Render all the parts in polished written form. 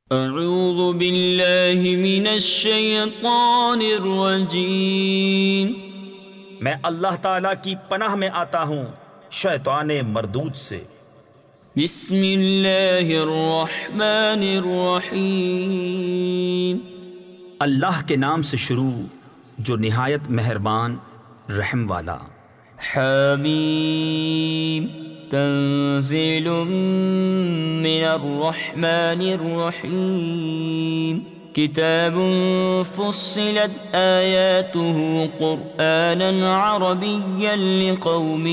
اعوذ باللہ من الشیطان الرجیم، میں اللہ تعالیٰ کی پناہ میں آتا ہوں شیطان مردود سے۔ بسم اللہ الرحمن الرحیم، اللہ کے نام سے شروع جو نہایت مہربان رحم والا۔ حمیم، تنزیل من الرحمن الرحیم، کتاب فصلت آیاته قرآنا عربیا لقوم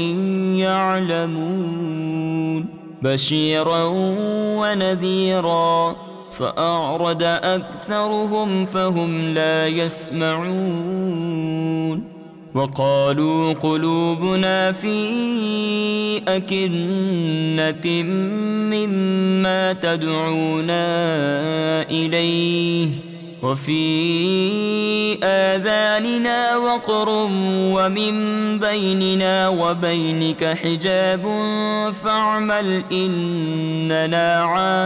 يعلمون، بشیرا ونذیرا، فأعرض أكثرهم فهم لا يسمعون، وقالوا قلوبنا في أكنة مما تدعونا إليه وفي آذاننا وقر ومن بيننا وبينك حجاب فاعمل إننا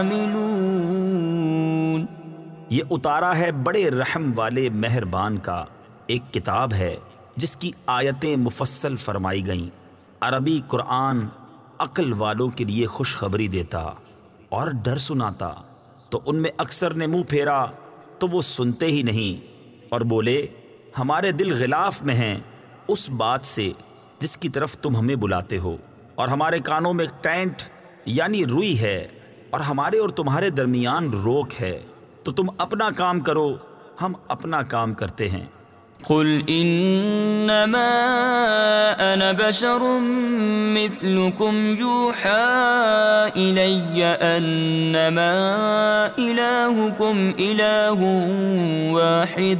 عاملون۔ یہ اتارا ہے بڑے رحم والے مہربان کا ایک کتاب ہے جس کی آیتیں مفصل فرمائی گئیں۔ عربی قرآن عقل والوں کے لیے خوشخبری دیتا اور ڈر سناتا، تو ان میں اکثر نے منہ پھیرا تو وہ سنتے ہی نہیں، اور بولے ہمارے دل غلاف میں ہیں اس بات سے جس کی طرف تم ہمیں بلاتے ہو، اور ہمارے کانوں میں ٹینٹ یعنی روئی ہے، اور ہمارے اور تمہارے درمیان روک ہے، تو تم اپنا کام کرو ہم اپنا کام کرتے ہیں۔ قل انما انا بشر مثلكم يوحى الي انما الهكم اله واحد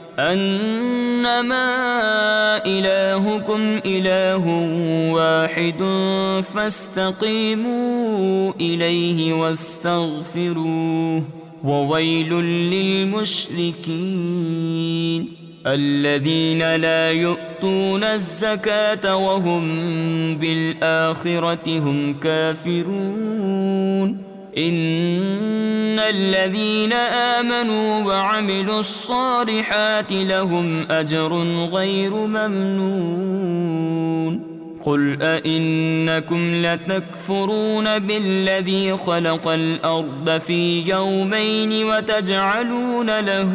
فاستقيموا اليه واستغفروه وويل للمشركين الذين لا يؤتون الزكاة وهم بالآخرة هم كافرون إن الذين آمنوا وعملوا الصالحات لهم أجر غير ممنون قل أئنكم لتكفرون بالذي خلق الأرض في يومين وتجعلون له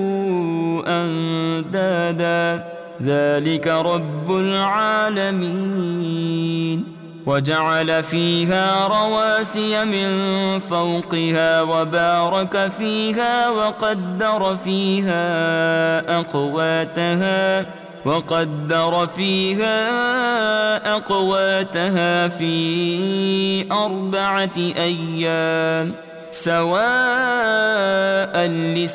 أندادا ذلك رب العالمين وجعل فيها رواسي من فوقها وبارك فيها وقدر فيها أقواتها في 4 أيام سواء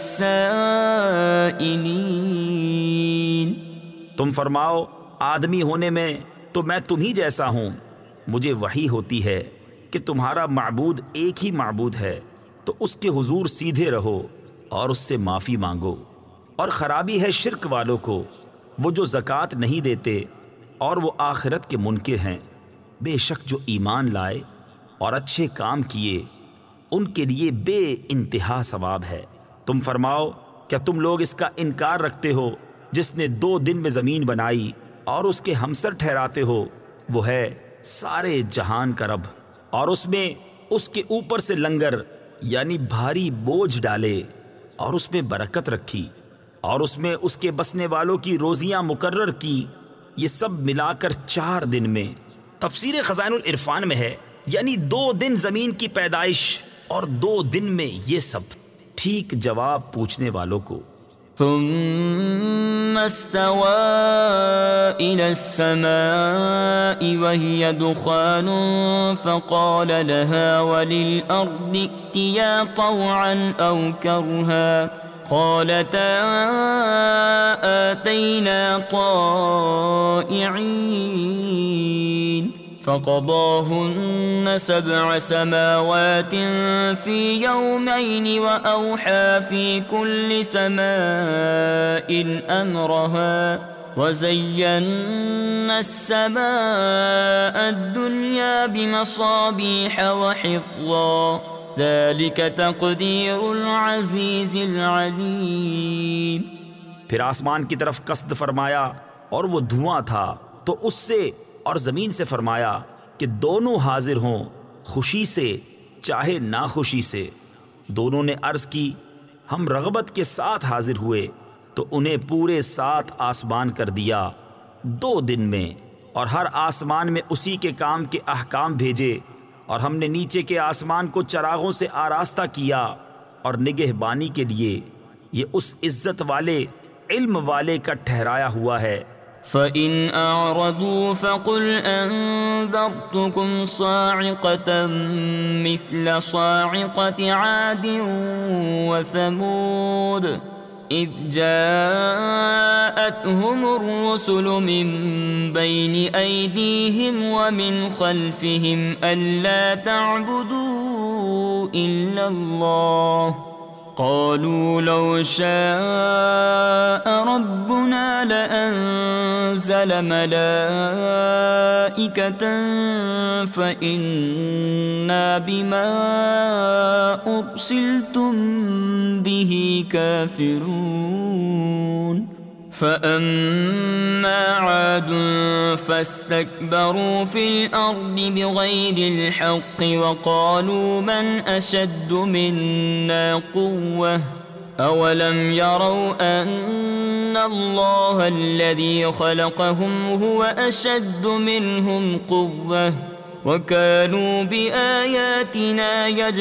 للسائلين۔ تم فرماؤ آدمی ہونے میں تو میں تم ہی جیسا ہوں، مجھے وحی ہوتی ہے کہ تمہارا معبود ایک ہی معبود ہے، تو اس کے حضور سیدھے رہو اور اس سے معافی مانگو، اور خرابی ہے شرک والوں کو، وہ جو زکوٰۃ نہیں دیتے اور وہ آخرت کے منکر ہیں۔ بے شک جو ایمان لائے اور اچھے کام کیے ان کے لیے بے انتہا ثواب ہے۔ تم فرماؤ کیا تم لوگ اس کا انکار رکھتے ہو جس نے 2 دن میں زمین بنائی اور اس کے ہمسر ٹھہراتے ہو؟ وہ ہے سارے جہان کا رب، اور اس میں اس کے اوپر سے لنگر یعنی بھاری بوجھ ڈالے اور اس میں برکت رکھی، اور اس میں اس کے بسنے والوں کی روزیاں مقرر کی، یہ سب ملا کر 4 دن میں۔ تفسیر خزائن العرفان میں ہے یعنی 2 دن زمین کی پیدائش اور 2 دن میں یہ سب۔ ٹھیک جواب پوچھنے والوں کو۔ ثم استوى إلى السماء وهي دخان فقال لها وللأرض ائتيا طوعا أو كرها قالتا آتينا طائعين فقضاهن 7 سماوات في يومين وأوحى في كل سماء أمرها وزينا السماء الدنيا بمصابيح وحفظا ذلك تقدیر العزیز العلیم۔ پھر آسمان کی طرف قصد فرمایا اور وہ دھواں تھا، تو اس سے اور زمین سے فرمایا کہ دونوں حاضر ہوں، خوشی سے چاہے ناخوشی سے۔ دونوں نے عرض کی ہم رغبت کے ساتھ حاضر ہوئے، تو انہیں پورے 7 آسمان کر دیا 2 دن میں، اور ہر آسمان میں اسی کے کام کے احکام بھیجے، اور ہم نے نیچے کے آسمان کو چراغوں سے آراستہ کیا اور نگہبانی کے لیے۔ یہ اس عزت والے علم والے کا ٹھہرایا ہوا ہے۔ فَإِنْ أَعْرَضُوا فَقُلْ أَنذَرْتُكُمْ صَاعِقَةً مِثْلَ صَاعِقَةِ عَادٍ وَثَمُودَ إِذْ جَاءَتْهُمُ الرُّسُلُ مِنْ بَيْنِ أَيْدِيهِمْ وَمِنْ خَلْفِهِمْ أَلَّا تَعْبُدُوا إِلَّا اللَّهَ قالوا لو شاء ربنا لأنزل ملائكة فإنا بما أرسلتم به كافرون فأما عاد فاستكبروا في الأرض بغير الحق وقالوا من أشد منا قوة أولم يروا أن الله الذي خلقهم هو أشد منهم قوة وكانوا بآياتنا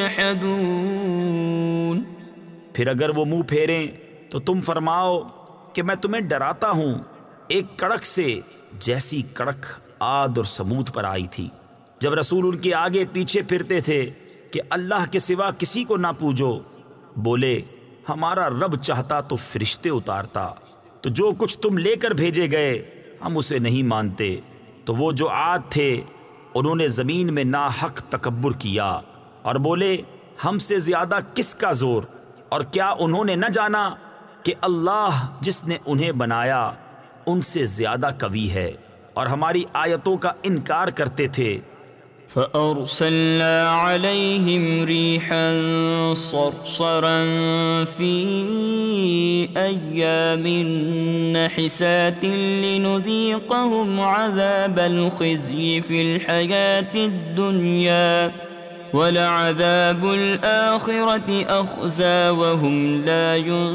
يجحدون۔ پھر اگر وہ منہ پھیریں تو تم فرماؤ کہ میں تمہیں ڈراتا ہوں ایک کڑک سے جیسی کڑک عاد اور سمود پر آئی تھی، جب رسول ان کے آگے پیچھے پھرتے تھے کہ اللہ کے سوا کسی کو نہ پوجو۔ بولے ہمارا رب چاہتا تو فرشتے اتارتا، تو جو کچھ تم لے کر بھیجے گئے ہم اسے نہیں مانتے۔ تو وہ جو عاد تھے انہوں نے زمین میں ناحق تکبر کیا اور بولے ہم سے زیادہ کس کا زور، اور کیا انہوں نے نہ جانا کہ اللہ جس نے انہیں بنایا ان سے زیادہ قوی ہے، اور ہماری آیتوں کا انکار کرتے تھے۔ فَأَرْسَلْنَا عَلَيْهِمْ رِيحًا صَرْصَرًا فِي أَيَّامٍ نَحِسَاتٍ لِنُذِيقَهُمْ عَذَابَ الْخِزْيِ فِي الْحَيَاةِ الدُّنْيَا وَلَعَذَابُ الْآخِرَةِ أَخْزَى وَهُمْ لَا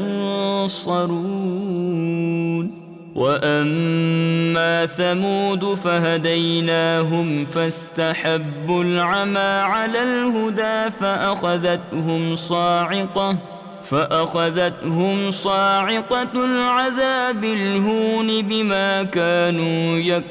يُنصَرُونَ۔ وَأَمَّا ثَمُودُ فَهَدَيْنَاهُمْ فَاسْتَحَبُّوا الْعَمَى عَلَى الْهُدَى فَأَخَذَتْهُمْ صَاعِقَةُ الْعَذَابِ الْهُونِ بِمَا كَانُوا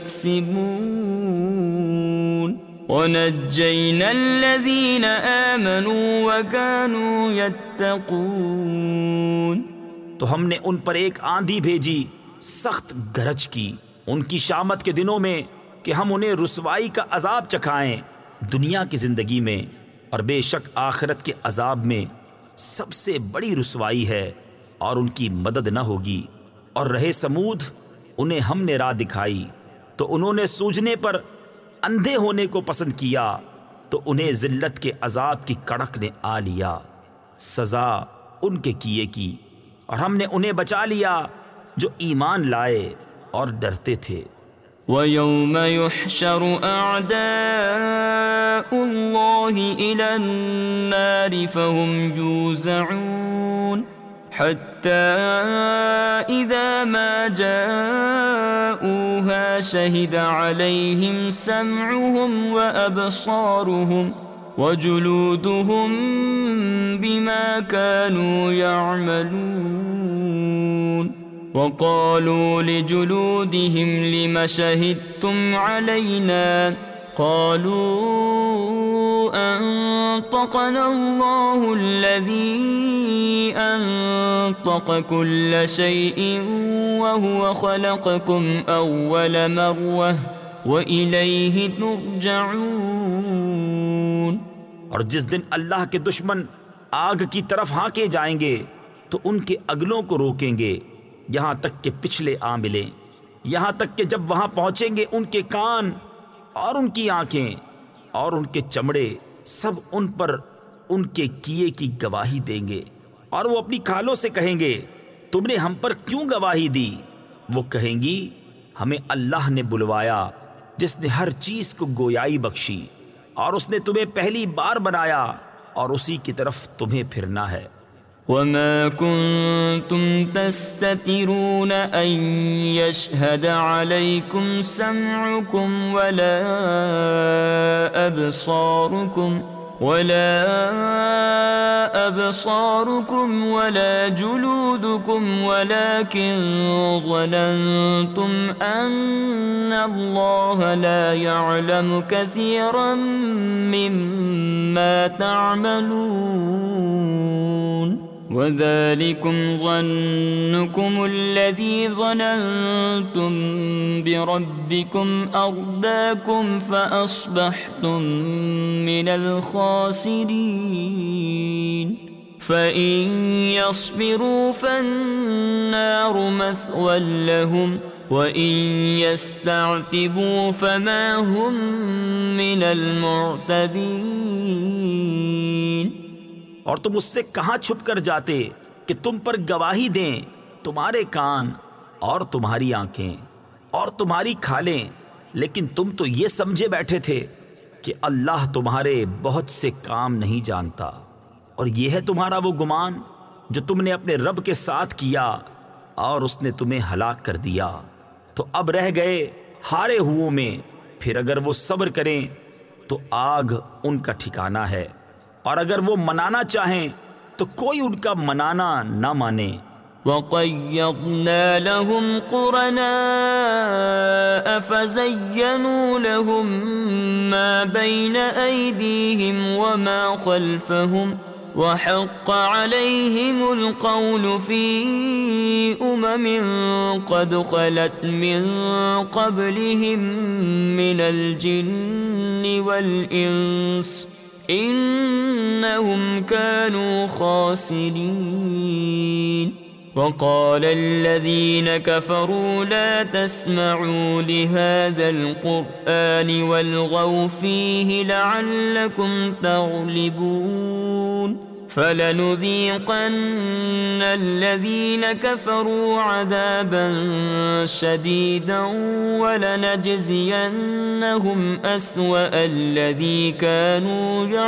يَكْسِبُونَ وَنَجَّيْنَا الَّذِينَ آمَنُوا وَكَانُوا يَتَّقُونَ۔ تو ہم نے ان پر ایک آندھی بھیجی سخت گرج کی ان کی شامت کے دنوں میں کہ ہم انہیں رسوائی کا عذاب چکھائیں دنیا کی زندگی میں، اور بے شک آخرت کے عذاب میں سب سے بڑی رسوائی ہے اور ان کی مدد نہ ہوگی۔ اور رہے سمود انہیں ہم نے راہ دکھائی تو انہوں نے سوجنے پر اندھے ہونے کو پسند کیا، تو انہیں ذلت کے عذاب کی کڑک نے آ لیا، سزا ان کے کیے کی، اور ہم نے انہیں بچا لیا جو ایمان لائے اور ڈرتے تھے۔ وَيَوْمَ يُحْشَرُ أَعْدَاءُ اللَّهِ إِلَى النَّارِ فَهُمْ يُوزَعُونَ حَتَّى إِذَا مَا جَاءُوهَا شَهِدَ عَلَيْهِمْ سَمْعُهُمْ وَأَبْصَارُهُمْ وَجُلُودُهُمْ بِمَا كَانُوا يَعْمَلُونَ وَقَالُوا لِجُلُودِهِمْ لِمَ شَهِدتُّمْ عَلَيْنَا قَالُوا أَنطَقَنَا اللَّهُ الَّذِي أَنطَقَ كُلَّ شَيْءٍ وَهُوَ خَلَقَكُمْ أَوَّلَ مَرَّةٍ وَإِلَيْهِ تُرْجَعُونَ۔ اور جس دن اللہ کے دشمن آگ کی طرف ہانکے جائیں گے تو ان کے اگلوں کو روکیں گے یہاں تک کہ پچھلے آ ملیں، یہاں تک کہ جب وہاں پہنچیں گے ان کے کان اور ان کی آنکھیں اور ان کے چمڑے سب ان پر ان کے کیے کی گواہی دیں گے، اور وہ اپنی کھالوں سے کہیں گے تم نے ہم پر کیوں گواہی دی؟ وہ کہیں گی ہمیں اللہ نے بلوایا جس نے ہر چیز کو گویائی بخشی، اور اس نے تمہیں پہلی بار بنایا اور اسی کی طرف تمہیں پھرنا ہے۔ وما كنتم تستترون أن يشهد عليكم سمعكم ولا أبصاركم ولا جلودكم ولكن ظننتم أن الله لا يعلم كثيرا مما تعملون وذلكم ظنكم الذي ظننتم بربكم أرداكم فأصبحتم من الخاسرين فإن يصبروا فالنار مثوى لهم وَإِن يَسْتَعْتِبُوا فَمَا هُمْ مِنَ الْمُعْتَبِينَ۔ اور تم اس سے کہاں چھپ کر جاتے کہ تم پر گواہی دیں تمہارے کان اور تمہاری آنکھیں اور تمہاری کھالیں، لیکن تم تو یہ سمجھے بیٹھے تھے کہ اللہ تمہارے بہت سے کام نہیں جانتا، اور یہ ہے تمہارا وہ گمان جو تم نے اپنے رب کے ساتھ کیا اور اس نے تمہیں ہلاک کر دیا۔ تو اب رہ گئے ہارے ہوئوں میں، پھر اگر وہ صبر کریں تو آگ ان کا ٹھکانہ ہے، اور اگر وہ منانا چاہیں تو کوئی ان کا منانا نہ مانے۔ وَقَيَّضْنَا لَهُمْ قُرَنَاءَ فَزَيَّنُوا لَهُم مَّا بَيْنَ أَيْدِيهِمْ وَمَا خَلْفَهُمْ وَحَقَّ عَلَيْهِمُ الْقَوْلُ فِي أُمَمٍ قَدْ خَلَتْ مِن قَبْلِهِم مِّنَ الْجِنِّ وَالْإِنسِ إِنَّهُمْ كَانُوا خَاسِرِينَ۔ وَقَالَ الَّذِينَ كَفَرُوا لَا تَسْمَعُوا لِهَذَا الْقُرْآنِ وَالْغَوْا فِيهِ لَعَلَّكُمْ تَغْلِبُونَ فَلَنُذِيقَنَّ الَّذِينَ كَفَرُوا عَذَابًا شَدِيدًا وَلَنَجْزِيَنَّهُمْ أَسْوَأَ الَّذِي كَانُوا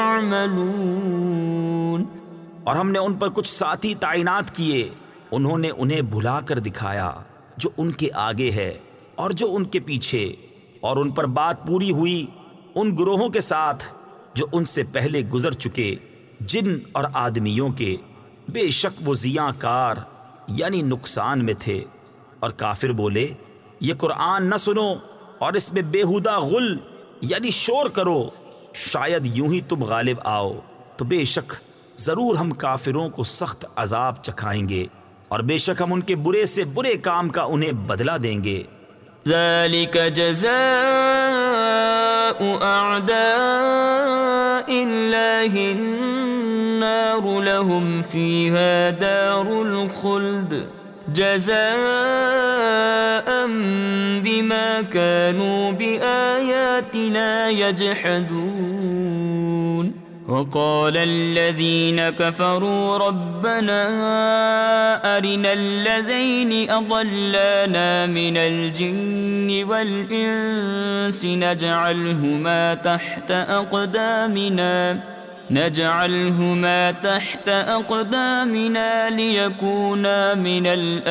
يَعْمَلُونَ۔ اور ہم نے ان پر کچھ ساتھی تعینات کیے، انہوں نے انہیں بھلا کر دکھایا جو ان کے آگے ہے اور جو ان کے پیچھے، اور ان پر بات پوری ہوئی ان گروہوں کے ساتھ جو ان سے پہلے گزر چکے، جن اور آدمیوں کے، بے شک وہ ضیاء کار یعنی نقصان میں تھے۔ اور کافر بولے یہ قرآن نہ سنو اور اس میں بیہودہ غل یعنی شور کرو، شاید یوں ہی تم غالب آؤ، تو بے شک ضرور ہم کافروں کو سخت عذاب چکھائیں گے، اور بے شک ہم ان کے برے سے برے کام کا انہیں بدلہ دیں گے۔ ذَلِكَ جَزَاءُ أَعْدَاءِ اللَّهِ النَّارُ لَهُمْ فِيهَا دَارُ الْخُلْدِ جَزَاءً بِمَا كَانُوا بِآيَاتِنَا يَجْحَدُونَ۔ وَقَالَ الَّذِينَ كَفَرُوا رَبَّنَا أَرِنَا الَّذَيْنِ أَضَلَّانَا مِنَ الْجِنِّ وَالْإِنسِ نَجْعَلْهُمَا تَحْتَ أَقْدَامِنَا لِيَكُونَا مِنَ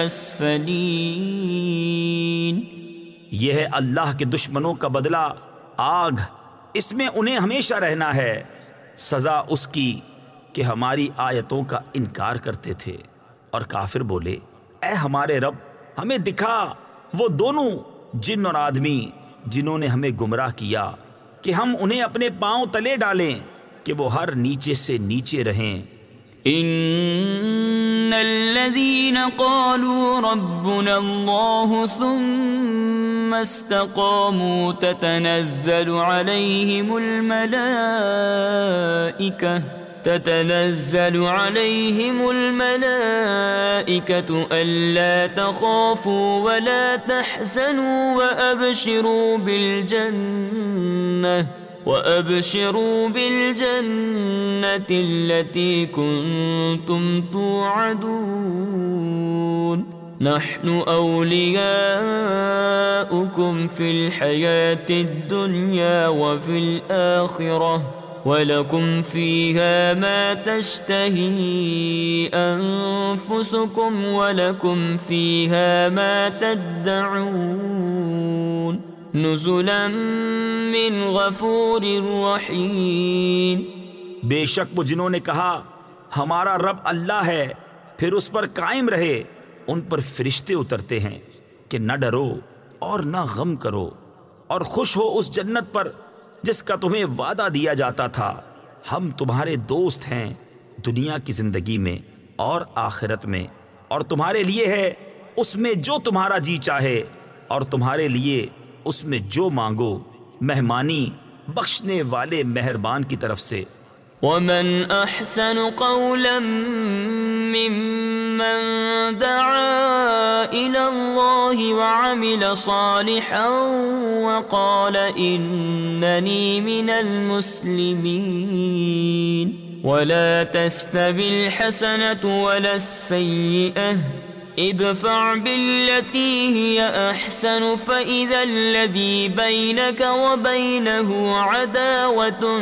الْأَسْفَلِينَ۔ یہ ہے اللہ کے دشمنوں کا بدلہ، آگ، اس میں انہیں ہمیشہ رہنا ہے۔ سزا اس کی کہ ہماری آیتوں کا انکار کرتے تھے۔ اور کافر بولے اے ہمارے رب، ہمیں دکھا وہ دونوں جن اور آدمی جنہوں نے ہمیں گمراہ کیا، کہ ہم انہیں اپنے پاؤں تلے ڈالیں کہ وہ ہر نیچے سے نیچے رہیں۔ ان الذين قالوا ربنا الله ثم استقاموا تتنزل عليهم الملائكة ألا تخافوا ولا تحزنوا وَأَبْشِرُوا بِالْجَنَّةِ الَّتِي كُنتُمْ تُوعَدُونَ نحن أولياؤكم في الحياة الدنيا وفي الآخرة وَلَكُمْ فِيهَا مَا تَشْتَهِي أَنفُسُكُمْ وَلَكُمْ فِيهَا مَا تَدَّعُونَ نُزُلًا مِّنْ غَفُورٍ رَّحِيمٍ۔ بے شک وہ جنہوں نے کہا ہمارا رب اللہ ہے پھر اس پر قائم رہے، ان پر فرشتے اترتے ہیں کہ نہ ڈرو اور نہ غم کرو اور خوش ہو اس جنت پر جس کا تمہیں وعدہ دیا جاتا تھا۔ ہم تمہارے دوست ہیں دنیا کی زندگی میں اور آخرت میں، اور تمہارے لیے ہے اس میں جو تمہارا جی چاہے، اور تمہارے لیے اس میں جو مانگو، مہمانی بخشنے والے مہربان کی طرف سے۔ وَمَنْ أَحْسَنُ قَوْلًا مِّمَّنْ دَعَا إِلَى اللَّهِ وَعَمِلَ صَالِحًا وَقَالَ إِنَّنِي مِنَ الْمُسْلِمِينَ وَلَا تَسْتَوِي الْحَسَنَةُ وَلَا السَّيِّئَةُ ادفع بالتي هي أحسن فإذا الذي بينك وبينه عداوة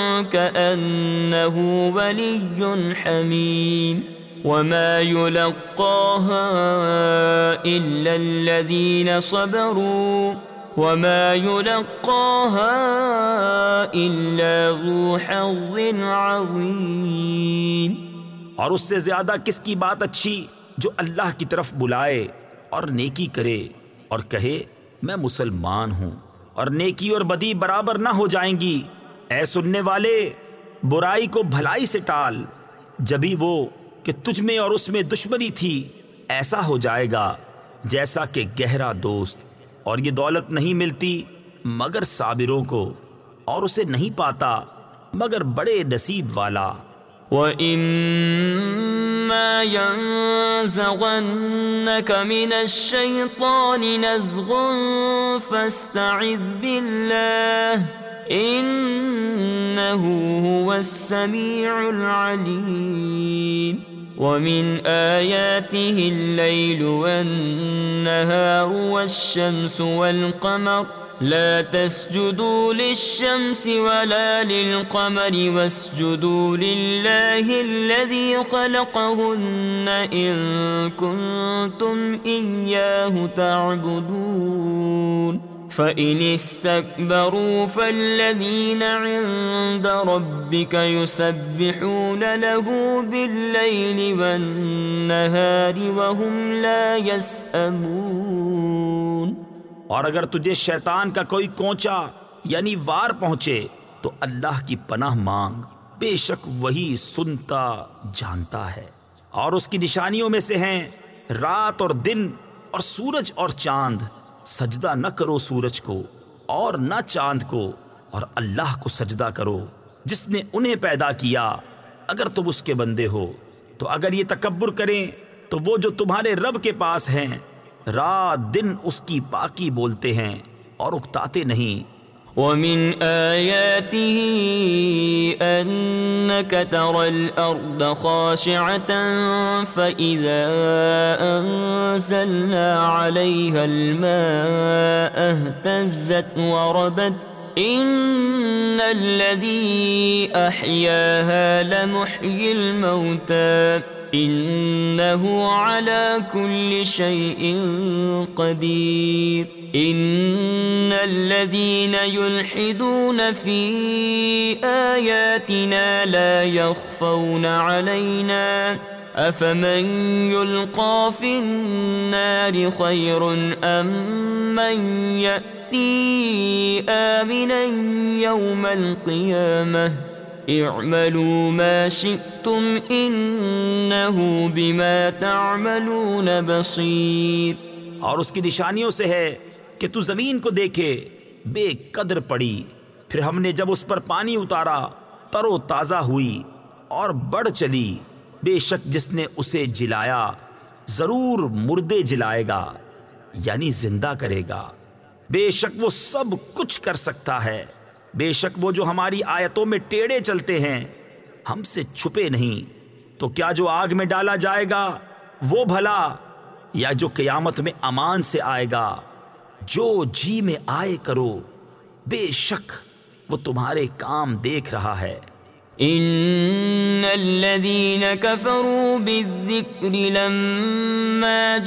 كأنه ولي حميم وما يلقاها إلا الذين صبروا وما يلقاها إلا ذو حظ عظيم۔ اور اس سے زیادہ کس کی بات اچھی جو اللہ کی طرف بلائے اور نیکی کرے اور کہے میں مسلمان ہوں، اور نیکی اور بدی برابر نہ ہو جائیں گی۔ اے سننے والے، برائی کو بھلائی سے ٹال، جبھی وہ کہ تجھ میں اور اس میں دشمنی تھی ایسا ہو جائے گا جیسا کہ گہرا دوست۔ اور یہ دولت نہیں ملتی مگر صابروں کو، اور اسے نہیں پاتا مگر بڑے نصیب والا۔ وَإِمَّا يَنزَغَنَّكَ مِنَ الشَّيْطَانِ نَزْغٌ فَاسْتَعِذْ بِاللَّهِ إِنَّهُ هُوَ السَّمِيعُ الْعَلِيمُ۔ وَمِنْ آيَاتِهِ اللَّيْلُ وَالنَّهَارُ وَالشَّمْسُ وَالْقَمَرُ لا تسجدوا للشمس ولا للقمر واسجدوا لله الذي خلقهن إن كنتم إياه تعبدون فإن استكبروا فالذين عند ربك يسبحون له بالليل والنهار وهم لا يسأمون۔ اور اگر تجھے شیطان کا کوئی کونچا یعنی وار پہنچے تو اللہ کی پناہ مانگ، بے شک وہی سنتا جانتا ہے۔ اور اس کی نشانیوں میں سے ہیں رات اور دن اور سورج اور چاند۔ سجدہ نہ کرو سورج کو اور نہ چاند کو، اور اللہ کو سجدہ کرو جس نے انہیں پیدا کیا اگر تم اس کے بندے ہو۔ تو اگر یہ تکبر کریں تو وہ جو تمہارے رب کے پاس ہیں رات دن اس کی پاکی بولتے ہیں اور اکتاتے نہیں۔ وَمِنْ آيَاتِهِ أَنَّكَ تَرَى الْأَرْضَ خَاشِعَةً فَإِذَا أَنزَلْنَا عَلَيْهَا الْمَاءَ اهْتَزَّتْ وَرَبَتْ إِنَّ الَّذِي أَحْيَاهَا لَمُحْيِي الْمَوْتَى إِنَّهُ عَلَى كُلِّ شَيْءٍ قَدِيرٌ إِنَّ الَّذِينَ يُلْحِدُونَ فِي آيَاتِنَا لَا يَخْفَوْنَ عَلَيْنَا أَفَمَنْ يُلْقَى فِي النَّارِ خَيْرٌ أَمْ مَنْ يَأْتِي آمِنًا يَوْمَ الْقِيَامَةِ اعملوا ما شئتم انہو بما تعملون بصیر۔ اور اس کی نشانیوں سے ہے کہ تو زمین کو دیکھے بے قدر پڑی، پھر ہم نے جب اس پر پانی اتارا تر و تازہ ہوئی اور بڑھ چلی۔ بے شک جس نے اسے جلایا ضرور مردے جلائے گا یعنی زندہ کرے گا۔ بے شک وہ سب کچھ کر سکتا ہے، بے شک وہ جو ہماری آیتوں میں ٹیڑے چلتے ہیں ہم سے چھپے نہیں، تو کیا جو آگ میں ڈالا جائے گا وہ بھلا، یا جو قیامت میں امان سے آئے گا؟ جو جی میں آئے کرو، بے شک وہ تمہارے کام دیکھ رہا ہے۔ ان الذين كفروا بالذكر لما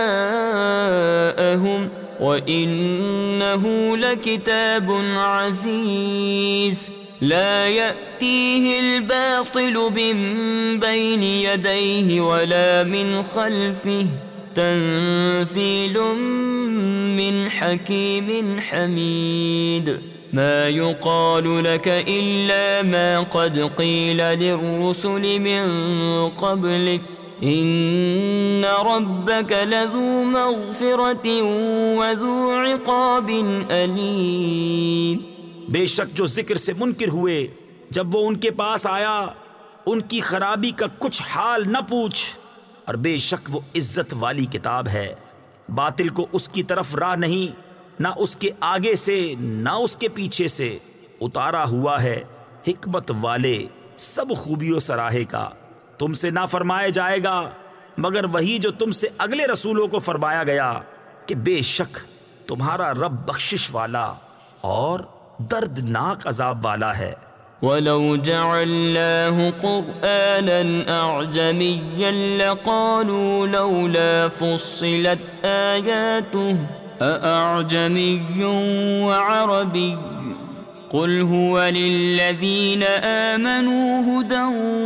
جاءهم وانه لكتاب عزيز لا يأتيه الباطل من بين يديه ولا من خلفه تنزيل من حكيم حميد ما يقال لك إلا ما قد قيل للرسل من قبلك إن ربك لذو مغفرة وذو عقاب أليم۔ بے شک جو ذکر سے منکر ہوئے جب وہ ان کے پاس آیا ان کی خرابی کا کچھ حال نہ پوچھ، اور بے شک وہ عزت والی کتاب ہے، باطل کو اس کی طرف راہ نہیں، نہ اس کے آگے سے نہ اس کے پیچھے سے، اتارا ہوا ہے حکمت والے سب خوبیوں سراہے کا۔ تم سے نہ فرمایا جائے گا مگر وہی جو تم سے اگلے رسولوں کو فرمایا گیا کہ بے شک تمہارا رب بخشش والا اور دردناک عذاب والا ہے۔ وَلَوْ جَعَلْنَاهُ قُرْآنًا أَعْجَمِيًّا لَقَالُوا لَوْلَا فُصِّلَتْ آيَاتُهُ أَأَعْجَمِيٌّ وَعَرَبِيٌّ قُلْ هُوَ لِلَّذِينَ آمَنُوا هُدًى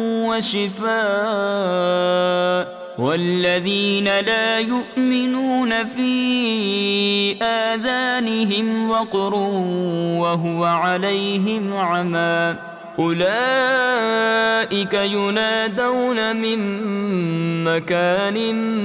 وَشِفَاءٌ وَالَّذِينَ لَا يُؤْمِنُونَ فِي آذَانِهِمْ وَقْرٌ وَهُوَ عَلَيْهِمْ عَمًى أُولَئِكَ يُنَادَوْنَ مِن مَّكَانٍ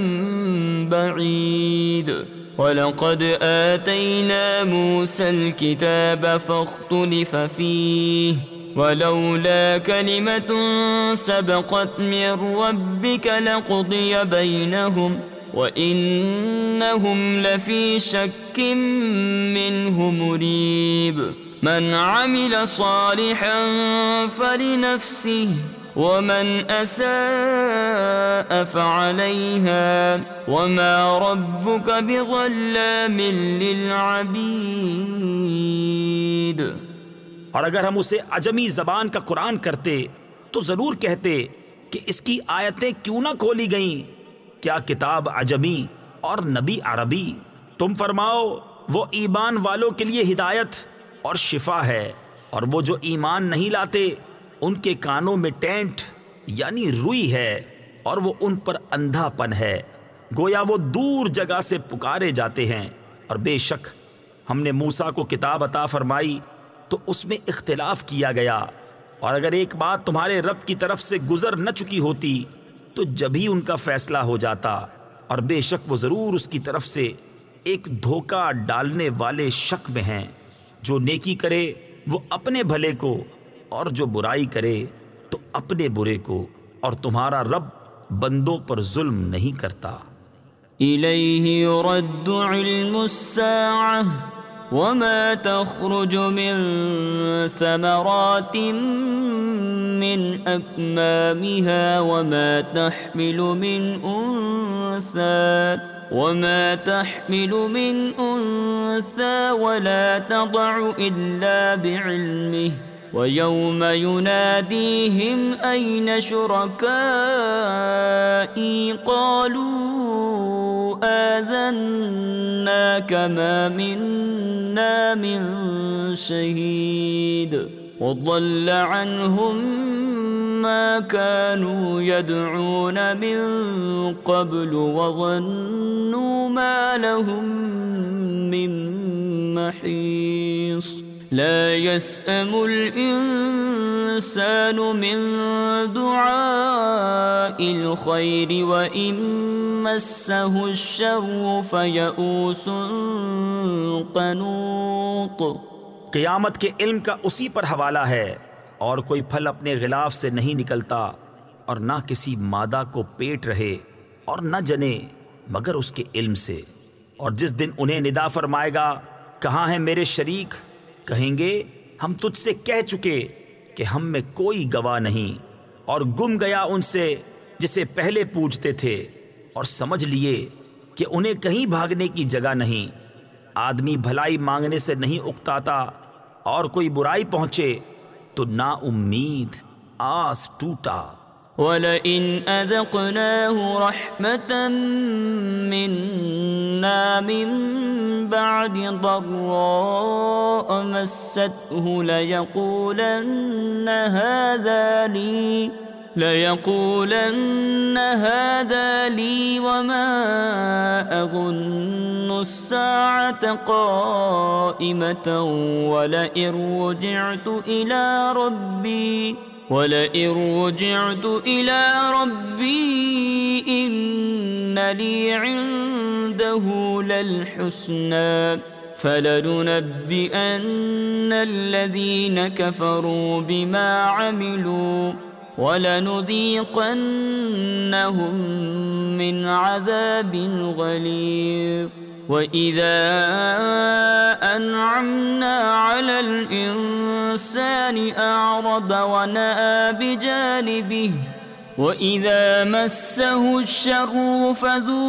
بَعِيدٍ وَلَقَدْ آتَيْنَا مُوسَى الْكِتَابَ فَاخْتُلِفَ فِيهِ وَلَوْلَا كَلِمَةٌ سَبَقَتْ مِن رَّبِّكَ لَقُضِيَ بَيْنَهُمْ وَإِنَّهُمْ لَفِي شَكٍّ مِّنْهُ مُرِيبٍ مَنْ عَمِلَ صَالِحًا فَلِنَفْسِهِ وَمَنْ أَسَاءَ فَعَلَيْهَا وَمَا رَبُّكَ بِظَلَّامٍ لِّلْعَبِيدِ۔ اور اگر ہم اسے عجمی زبان کا قرآن کرتے تو ضرور کہتے کہ اس کی آیتیں کیوں نہ کھولی گئیں، کیا کتاب عجمی اور نبی عربی؟ تم فرماؤ وہ ایمان والوں کے لیے ہدایت اور شفا ہے، اور وہ جو ایمان نہیں لاتے ان کے کانوں میں ٹینٹ یعنی روئی ہے، اور وہ ان پر اندھا پن ہے، گویا وہ دور جگہ سے پکارے جاتے ہیں۔ اور بے شک ہم نے موسیٰ کو کتاب عطا فرمائی تو اس میں اختلاف کیا گیا، اور اگر ایک بات تمہارے رب کی طرف سے گزر نہ چکی ہوتی تو جبھی ان کا فیصلہ ہو جاتا، اور بے شک وہ ضرور اس کی طرف سے ایک دھوکہ ڈالنے والے شک میں ہیں۔ جو نیکی کرے وہ اپنے بھلے کو، اور جو برائی کرے تو اپنے برے کو، اور تمہارا رب بندوں پر ظلم نہیں کرتا۔ إِلَيْهِ يُرَدُّ عِلْمُ السَّاعَةِ وَمَا تَخْرُجُ مِن ثَمَرَاتٍ مِّنْ أَكْمَامِهَا وَمَا تَحْمِلُ مِنْ أُنثَىٰ وَلَا تَضَعُ إِلَّا بِعِلْمِهِ وَيَوْمَ يُنَادِيهِمْ أَيْنَ شُرَكَائِي قَالُوا آذَنَّاكَ مَا مِنَّا مِن شَهِيدٍ وَضَلَّ عَنْهُمْ مَا كَانُوا يَدْعُونَ مِن قَبْلُ وَظَنُّوا مَا لَهُم مِّن مَّحِيصٍ لا يسأم الإنسان من دعاء الخير وإن مسه الشر فيئوس قنوط۔ قیامت کے علم کا اسی پر حوالہ ہے، اور کوئی پھل اپنے غلاف سے نہیں نکلتا، اور نہ کسی مادہ کو پیٹ رہے اور نہ جنے مگر اس کے علم سے۔ اور جس دن انہیں ندا فرمائے گا کہاں ہیں میرے شریک، کہیں گے ہم تجھ سے کہہ چکے کہ ہم میں کوئی گواہ نہیں، اور گم گیا ان سے جسے پہلے پوجتے تھے، اور سمجھ لیے کہ انہیں کہیں بھاگنے کی جگہ نہیں۔ آدمی بھلائی مانگنے سے نہیں اکتاتا، اور کوئی برائی پہنچے تو نا امید آس ٹوٹا۔ وَلَئِنْ أَذَقْنَاهُ رَحْمَةً مِنَّا مِنْ بَعْدِ ضَرَّاءٍ مَسَّتْهُ لَيَقُولَنَّ هَذَا لِي وَمَا أَظُنُّ السَّاعَةَ قَائِمَةً وَلَئِن رُجِعْتُ إِلَى رَبِّي إِنَّ لِي عِندَهُ لَلْحُسْنَى فَلَنُنَبِّئَنَّ الَّذِينَ كَفَرُوا بِمَا عَمِلُوا وَلَنُذِيقَنَّهُم مِّنْ عَذَابٍ غَلِيظٍ وَإِذَا أَنْعَمْنَا عَلَى الْإِنسَانِ أَعْرَضَ وَنَأَىٰ بِجَانِبِهِ وَإِذَا مَسَّهُ الشَّرُّ فَذُو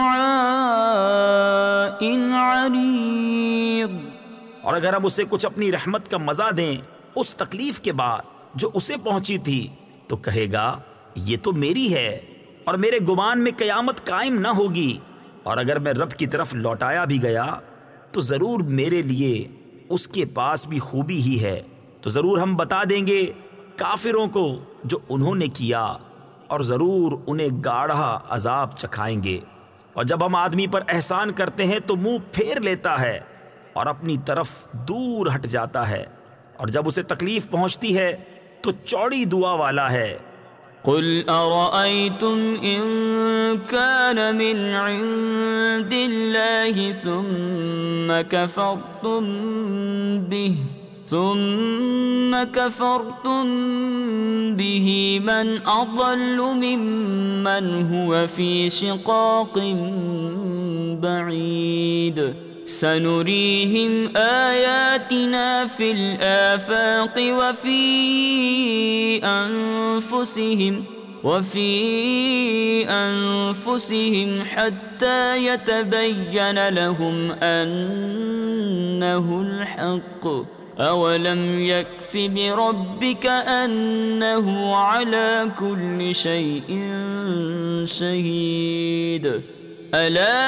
دُعَاءٍ عَرِيضٍ۔ اور اگر ہم اسے کچھ اپنی رحمت کا مزہ دیں اس تکلیف کے بعد جو اسے پہنچی تھی، تو کہے گا یہ تو میری ہے، اور میرے گمان میں قیامت قائم نہ ہوگی، اور اگر میں رب کی طرف لوٹایا بھی گیا تو ضرور میرے لیے اس کے پاس بھی خوبی ہی ہے۔ تو ضرور ہم بتا دیں گے کافروں کو جو انہوں نے کیا، اور ضرور انہیں گاڑھا عذاب چکھائیں گے۔ اور جب ہم آدمی پر احسان کرتے ہیں تو منہ پھیر لیتا ہے اور اپنی طرف دور ہٹ جاتا ہے، اور جب اسے تکلیف پہنچتی ہے تو چوڑی دعا والا ہے۔ قُلْ أَرَأَيْتُمْ إِن كَانَ مِنْ عِندِ اللَّهِ ثُمَّ كَفَرْتُمْ بِهِ مَنْ أَضَلُّ مِمَّنْ هُوَ فِي شِقَاقٍ بَعِيدٍ سَنُرِيهِمْ آيَاتِنَا فِي الْآفَاقِ وَفِي أَنفُسِهِمْ حَتَّى يَتَبَيَّنَ لَهُمْ أَنَّهُ الْحَقُّ أَوَلَمْ يَكْفِ بِرَبِّكَ أَنَّهُ عَلَى كُلِّ شَيْءٍ شَهِيدٌ أَلَا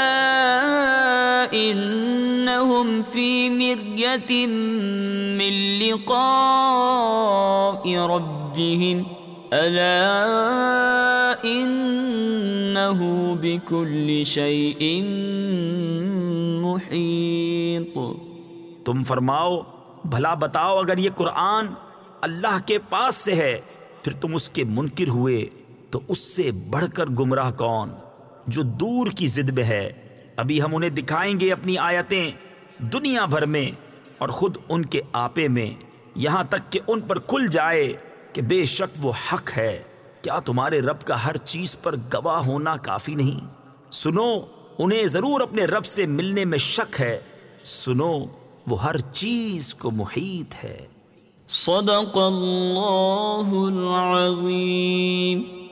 إِنَّهُمْ فِي مِرْيَةٍ مِّن لِقَاءِ رَبِّهِمْ أَلَا إِنَّهُ بِكُلِّ شَيْءٍ مُحِيطٌ۔ تم فرماؤ بھلا بتاؤ اگر یہ قرآن اللہ کے پاس سے ہے پھر تم اس کے منکر ہوئے تو اس سے بڑھ کر گمراہ کون جو دور کی ضد میں ہے۔ ابھی ہم انہیں دکھائیں گے اپنی آیتیں دنیا بھر میں اور خود ان کے آپے میں، یہاں تک کہ ان پر کھل جائے کہ بے شک وہ حق ہے۔ کیا تمہارے رب کا ہر چیز پر گواہ ہونا کافی نہیں؟ سنو انہیں ضرور اپنے رب سے ملنے میں شک ہے، سنو وہ ہر چیز کو محیط ہے۔ صدق اللہ العظیم۔